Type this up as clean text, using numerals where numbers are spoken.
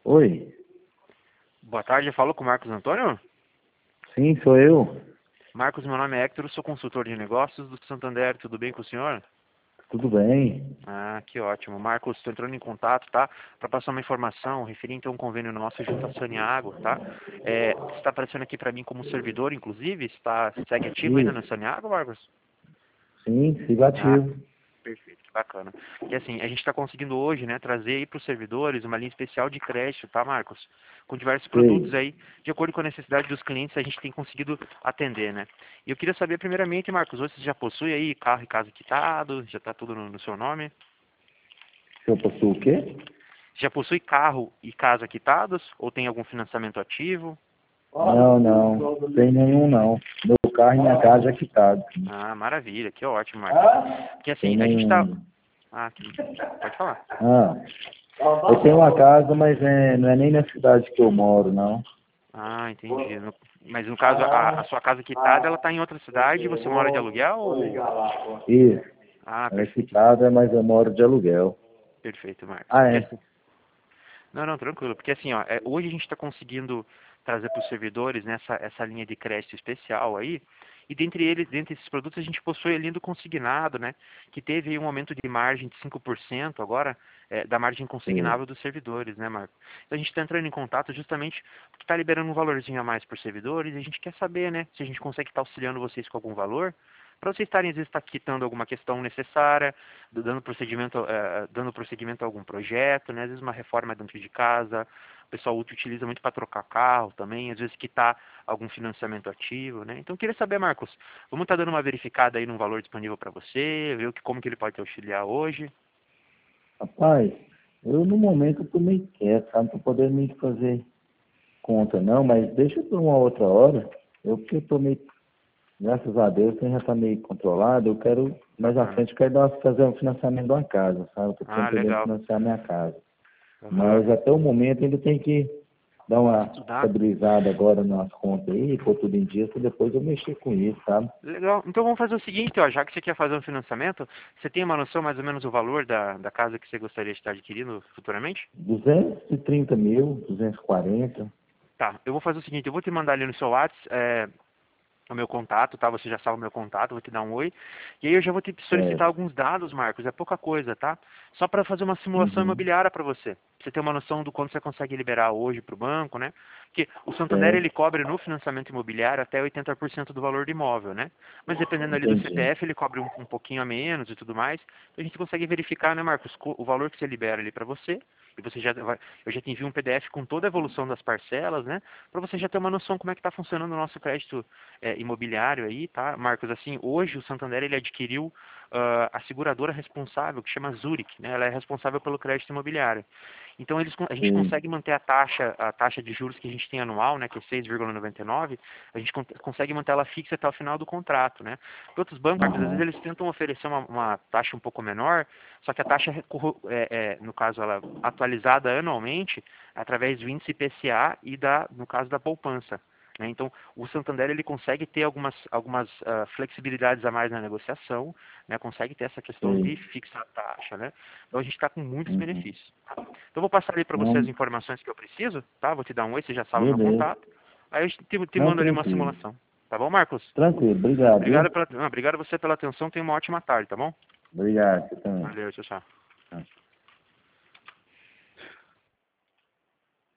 Oi, Boa tarde, eu falo com o Marcos Antônio. sim, sou eu. Marcos, meu nome é Hector, eu sou consultor de negócios do Santander, tudo bem com o senhor? Tudo bem? Ah, que ótimo. Marcos, estou entrando em contato, tá? Para passar uma informação referente a um convênio nosso junto à Saniago, tá? Está aparecendo aqui para mim como servidor, inclusive, segue ativo ainda na Isso, Saniago, Marcos? sim, sigo Ah, ativo. perfeito, que bacana. E assim, a gente está conseguindo hoje, né, trazer aí para os servidores uma linha especial de crédito, tá, Marcos? Com diversos produtos Sei. aí, de acordo com a necessidade dos clientes, a gente tem conseguido atender, né? E eu queria saber, primeiramente, Marcos, hoje você já possui aí carro e casa quitado, já está tudo no seu nome? Se eu possuo o quê? Já possui carro e casa quitados? Ou tem algum financiamento ativo? Não, não tem nenhum não. Meu carro e minha casa é quitado. Ah, maravilha, que ótimo, Marcos. Porque Tem assim, a gente está... nenhum. Ah, pode falar. Ah, eu tenho uma casa, mas não é nem na cidade que eu moro, não. Ah, entendi. Mas no caso, a sua casa quitada, ela está em outra cidade e você mora de aluguel ou... Isso, Ah, ela é perfeito. quitada, mas eu moro de aluguel. Perfeito, Marcos. Ah, Porque é? assim... Não, não, tranquilo. Porque assim, ó, hoje a gente está conseguindo trazer para os servidores, né, essa linha de crédito especial aí, e dentre esses produtos, a gente possui a linha do consignado, né, que teve aí um aumento de margem de 5% agora, da margem Sei. consignável dos servidores, né, Marco? Então a gente está entrando em contato justamente porque está liberando um valorzinho a mais por servidores, e a gente quer saber, né, se a gente consegue estar auxiliando vocês com algum valor, para vocês estarem, às vezes, tá quitando alguma questão necessária, dando prosseguimento a algum projeto, né? Às vezes uma reforma dentro de casa, o pessoal utiliza muito para trocar carro também, às vezes quitar algum financiamento ativo, né? Então eu queria saber, Marcos, vamos estar dando uma verificada aí num valor disponível para você, ver como que ele pode te auxiliar hoje. Rapaz, eu no momento estou meio quieto, sabe? Não tô podendo me fazer conta não, mas deixa para uma outra hora. Porque eu tô meio, graças a Deus, já está meio controlado. Eu quero, mais à Bacana. frente, eu quero fazer um financiamento de uma casa, sabe? Estou Ah, pretendendo legal. financiar minha casa. Aham. Mas até o momento ainda tem que dar uma Estudar. estabilizada agora nas contas aí, pôr tudo em dia, para depois eu mexer com isso, sabe? Legal. Então vamos fazer o seguinte, ó, já que você quer fazer um financiamento, você tem uma noção mais ou menos do valor da casa que você gostaria de estar adquirindo futuramente? 230 mil, 240. Tá, eu vou fazer o seguinte, eu vou te mandar ali no seu WhatsApp, o meu contato, tá? Você já sabe o meu contato, vou te dar um oi. E aí eu já vou te solicitar Certo. alguns dados, Marcos, é pouca coisa, tá? Só para fazer uma simulação Uhum. imobiliária para você. Pra você ter uma noção do quanto você consegue liberar hoje para o banco, né? Porque o Santander, ele Certo. cobre no financiamento imobiliário até 80% do valor do imóvel, né? Mas dependendo ali do Entendi. CPF, ele cobre um pouquinho a menos e tudo mais. Então a gente consegue verificar, né, Marcos, o valor que você libera ali para você. E você eu já te envio um PDF com toda a evolução das parcelas, né? Para você já ter uma noção como é que está funcionando o nosso crédito imobiliário aí, tá? Marcos, assim, hoje o Santander ele adquiriu a seguradora responsável, que chama Zurich, né? Ela é responsável pelo crédito imobiliário. Então a gente Sim. consegue manter a taxa de juros que a gente tem anual, né, que é 6,99, a gente consegue manter ela fixa até o final do contrato, né? Outros bancos, Marcos, às vezes Aham. eles tentam oferecer uma taxa um pouco menor, só que a taxa no caso, ela atualizada anualmente através do índice IPCA e no caso da poupança. Né? Então, o Santander ele consegue ter algumas flexibilidades a mais na negociação, né? Consegue ter essa questão de Sei. fixar a taxa. Né? Então, a gente está com muitos Uhum. benefícios. Tá? Então, eu vou passar ali para você as Não, informações que eu preciso. Tá? Vou te dar um oi, você já sabe o meu beleza. contato. Aí eu te Não, mando ali uma tranquilo. simulação. Tá bom, Marcos? Tranquilo. Obrigado, viu? Obrigado a você pela atenção. Tenha uma ótima tarde, tá bom? Obrigado, você também. Valeu, tchau, tchau. Tá.